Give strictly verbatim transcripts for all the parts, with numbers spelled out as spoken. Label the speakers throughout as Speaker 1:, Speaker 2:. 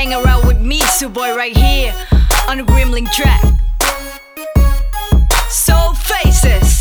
Speaker 1: hang around with me, Suboy right here on the Gremlin track. Soul Faces.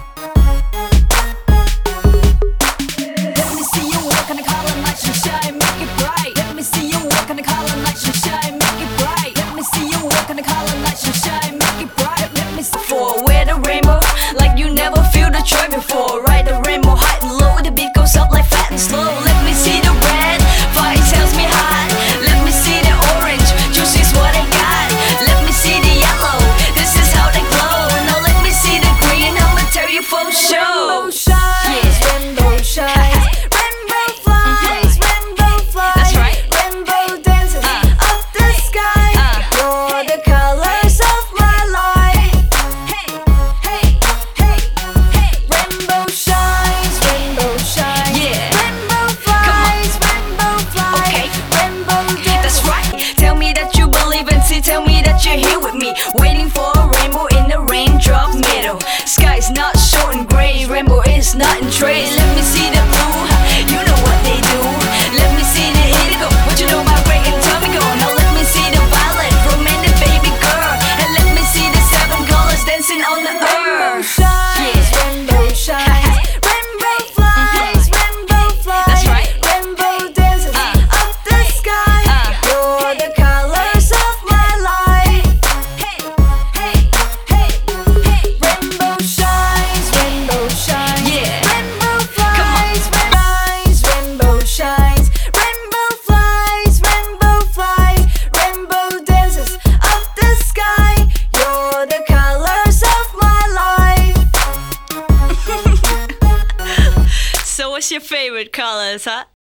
Speaker 1: Let me see you walk on the color, light and shine, make it bright. Let me see you walk on the color, light and shine, make it bright. Let me see you walk on the color, light and shine, make it bright. Let me see for wear the rainbow like you never feel the joy before. Ride the rainbow high and low, the beat goes up like fat and slow. Let me see the red, fire tells me hot. Let me see the orange, juice is what I got. Let me see the yellow, this is how they glow. Now let me see the green, I'ma tell you for sure.
Speaker 2: Rainbow shines, yeah. Rainbow shines, rainbow flies, rainbow flies.
Speaker 1: That's right.
Speaker 2: Rainbow dances
Speaker 1: Uh.
Speaker 2: up the sky.
Speaker 1: Uh.
Speaker 2: You're the colors of my life.
Speaker 1: Hey, hey, hey, hey.
Speaker 2: Rainbow shines, rainbow shines,
Speaker 1: Yeah.
Speaker 2: rainbow flies, rainbow flies,
Speaker 1: Okay.
Speaker 2: rainbow dances.
Speaker 1: That's right. Tell me that you believe and see. Tell me that you're here with me, waiting for a rainbow in the raindrop middle. Sky's not short and gray, rainbow is not in trade. Let me see the blue, you know what they do. Let me see the indigo, what you know about Ray and Tomigo. Now let me see the violet, romantic baby girl, and let me see the seven colors dancing on the
Speaker 2: Rainbow
Speaker 1: earth.
Speaker 2: shines,
Speaker 1: Yeah.
Speaker 2: rainbow shines, rainbow flies, rainbow flies.
Speaker 1: That's right.
Speaker 2: Rainbow dances
Speaker 1: Uh.
Speaker 2: up the sky.
Speaker 1: Uh.
Speaker 2: You're the colors of my life.
Speaker 1: Hey, hey, hey, hey.
Speaker 2: Rainbow shines, rainbow shines,
Speaker 1: Yeah.
Speaker 2: rainbow flies, flies, rainbow shines, rainbow flies, rainbow flies, rainbow dances up the sky. You're the colors of my life.
Speaker 1: So what's your favorite colors, huh?